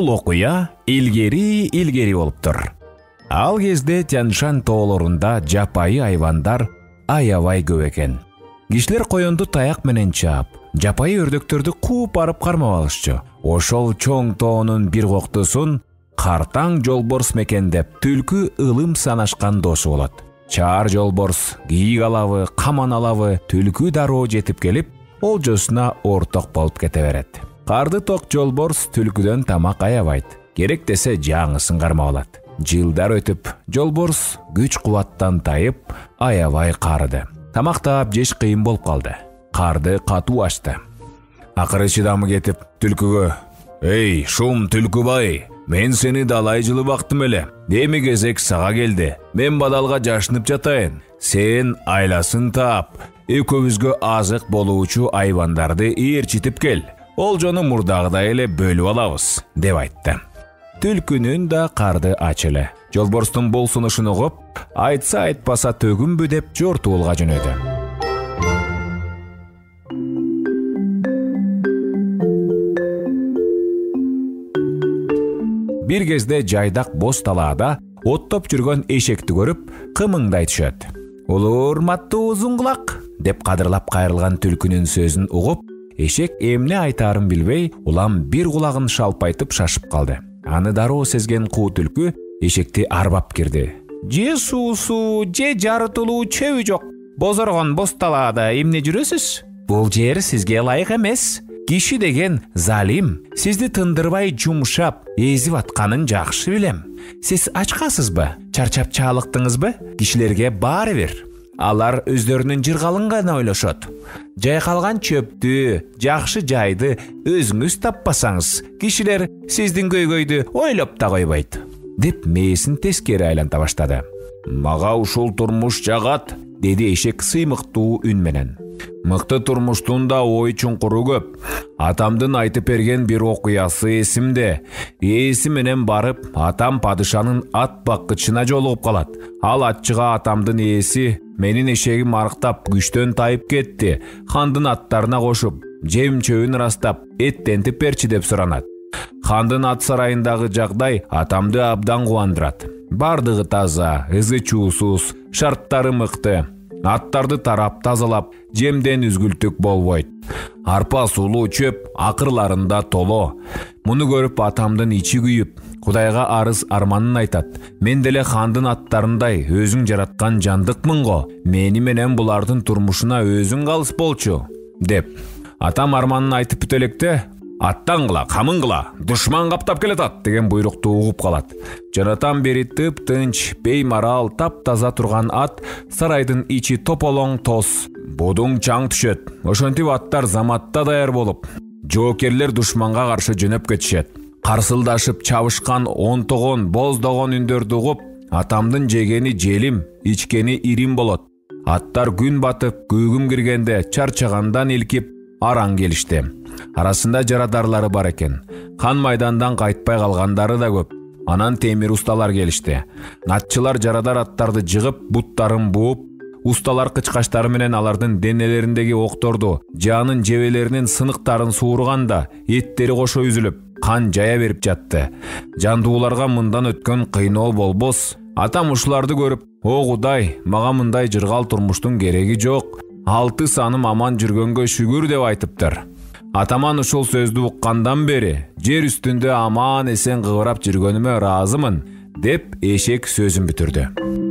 Бул окуя илгери болуптур. Ал кезде Тянь-Шань тоолорунда жапайы айвандар аябай көп экен. Кишилер коёнду таяк менен чаап, жапайы өрдөктөрдү кууп барып кармап алышчу. Ошол чоң тоонун бир коктусун картаң жолборс мекендеп, түлкү ылым санашкан досу болот. Чаар жолборс кийик алабы, каман алабы, түлкү дароо жетип келип, олжосуна орток болуп кете берет. Карды ток жолборс түлкүдөн тамак аябайт. Керек десе жаңысын кармап алат. Жылдар өтүп, жолборс күч кубаттан тайып, аябай карыды. Тамак таап жеш кыйын болуп калды. Карды катуу ачты. Акыры чыдамы кетип, түлкүгө: "Эй, шум түлкүбай, мен сени далай жылы бактым эле. Эми кезек сага келди. Мен бадалга жашынып жатайын. Сен айласын таап, экөөбүзгө азык болуучу айвандарды ээрчитип кел. Олжону мурдагыдай эле бөлүп алабыз", деп айтты. Түлкүнүн да карды ач эле. Жолборстун бул сунушун угуп, айтса айтпаса төгүнбү деп жортуулга жөнөдү. Бир кезде жайдак боз талаада оттоп жүргөн эшекти көрүп, кымыңдай түшөт. "Урматтуу узун кулак", деп кадырлап кайрылган түлкүнүн сөзүн угуп, эшек эмне айтаарын билбей, улам бир кулагын шалпайтып шашып калды. Аны дароо сезген куу түлкү эшекти арбап кирди. "Же суусу, же жарытылуу чөбү жок. Бозоргон боз талаада эмне жүрөсүз? Бул жер сизге ылайык эмес. Киши деген залим. Сизди тындырбай жумшап, эзип атканын жакшы билем. Сиз ачкансызбы? Чарчап чаалыктыңызбы? Кишилерге баары бир. Алар өздөрүнүн жыргалын гана ойлошот. Жайкалган чөптү, жакшы жайды өзүңүз таппасаңыз, кишилер сиздин көйгөйдү ойлоп да койбойт", деп мээсин тескери айланта баштады. "Мага ушул турмуш жагат", деди эшек сыймыктуу үн менен. "Мыкты турмуштун да ой чуңкуру көп. Атамдын айтып берген бир окуясы эсимде. Ээси менен барып, атам падышанын ат баккычына жолугуп калат. Ал атчыга атамдын ээси менин эшегим арыктап, күчтөн тайып кетти. Хандын аттарына кошуп, жем чөбүн ырастап, эттентип берчи деп суранат. Хандын ат сарайындагы жагдай атамды абдан кубандырат. Бардыгы таза, ызы чуусуз, шарттары мыкты. Аттарды тарап тазалап, жемден үзгүлтүк болбойт. Арпа сулуу чөп акырларында толо. Муну көрүп атамдын ичи күйүп, Кудайга арыз арманын айтат. Мен деле хандын аттарындай өзүң жараткан жандыкмын го. Мени менен булардын турмушуна өзүң калыс болчу", деп. Атам арманын айтып бүт электе, "Аттан кыла, камын кыла, душман каптап келатат" деген буйрукту угуп калат. Жанатан бери тып-тынч, беймарал, таптаза турган ат сарайдын ичи тополоң тоз. Будуң чаң түшөт. Ошентип аттар заматта даяр болуп, жоокерлер душманга каршы жөнөп кетишет. Карсылдашып чабышкан онтогон, боздогон үндөрдү угуп, атамдын жегени желим, ичкени ирим болот. Аттар күн батып, көгүм киргенде чарчагандан илкип араң келишти. Арасында жарадарлары бар экен. Қан майдандан кайтпай калгандары да көп. Анан темир усталар келишти. Атчылар жарадар аттарды жыгып, буттарын бууп, усталар кычкачтары менен алардын денелериндеги окторду, жанын жебелеринин сыныктарын сууруганда, эттери кошо үзүлүп, кан жая берип жатты. Жандууларга мындан өткөн кыйноо болбос. Атам ушуларды көрүп, "О Кудай, мага мындай жыргал турмуштун кереги жок. 6 саным аман жүргөнгө шүгүр" деп айтыптыр. Атаман ушул сөздү уккандан бери жер үстүндө аман эсен кыбырап жүргөнүмө ыраазымын, деп эшек сөзүн бүтүрдү.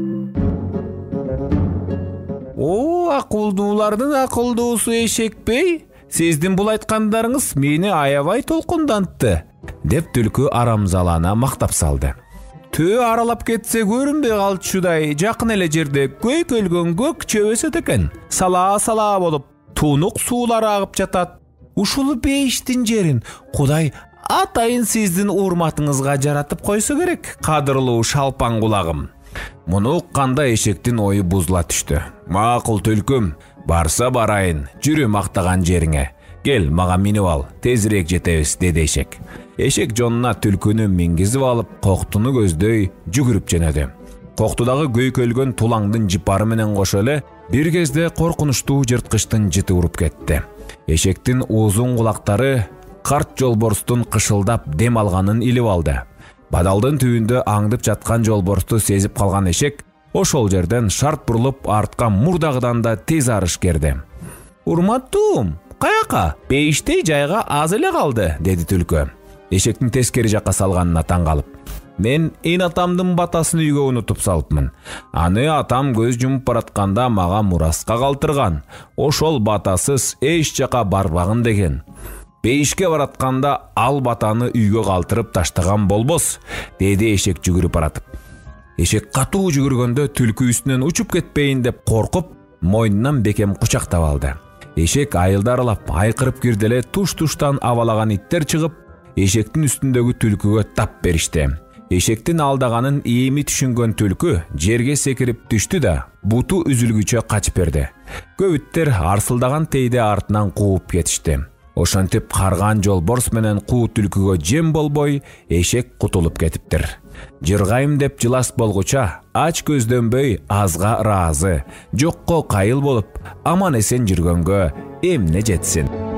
"О, акылдуулардын акылдуусу эшекпей, сиздин бул айткандарыңыз мени аябай толкундантты", деп түлкү арамзалана мактап салды. "Төө аралап кетсе көрүнбөй калчудай жакын эле жерде көйкөлгөн көк чөбө өсөт экен. Сала болуп, тунук суулар агып жатат. Ушул бейиштин жерин Кудай атайын сиздин урматыңызга жаратып койсо керек, кадырлуу шалпаң кулагым." Муну укканда эшектин ою бузула түштү. "Макул түлкүм, барса барайын, жүрү мактаган жериңе. Кел, мага минип ал, тезирээк жетебиз", деди эшек. Эшек жонуна түлкүнү мингизип алып, коктуну көздөй жүгүрүп жөнөдү. Коктудагы көйкөлгөн тулаңдын жыпары менен кошо эле бир кезде коркунучтуу жырткычтын жыты уруп кетти. Эшектин узун кулактары карт жолборстун кышылдап дем алганын илип алды. Бадалдын түбүндө аңдып жаткан жолборсту сезип калган эшек ошол жерден шарт бурулуп артка мурдагыдан да тез арыш керди. «Урматтуум, каяка? Пейиштей жайга аз эле калды», деди түлкү. Эшектин тескери жакка салганына таң калып. «Мен ээн атамдын батасын үйгө унутуп салыпмын. Аны атам көз жумуп баратканда мага мураска калтырган. Ошол батасыз эч жака барбагын деген. Пейишке баратканда ал батаны үйгө калтырып таштаган болбос», деди эшек жүгүрүп баратып. Эшек катуу жүгүргөндө түлкү үстүнөн учуп кетпейин деп коркуп, мойнунан бекем кучактап алды. Эшек айылды аралап, айкырып кирди эле туш-туштан абалаган иттер чыгып, эшектин үстүндөгү түлкүгө тап беришти. Эшектин алдаганын эми түшүнгөн түлкү жерге секирип түштү да, буту үзүлгүчө качып берди. Көп иттер арсылдаган тейде артынан кууп кетишти. Ошентип карган жолборс менен куу түлкүгө жем болбой, эшек кутулуп кетиптир. Жыргайым деп жылас болгуча, ач көздөнбөй азга ыраазы, жокко кайыл болуп, аман эсен жүргөнгө эмне жетсин.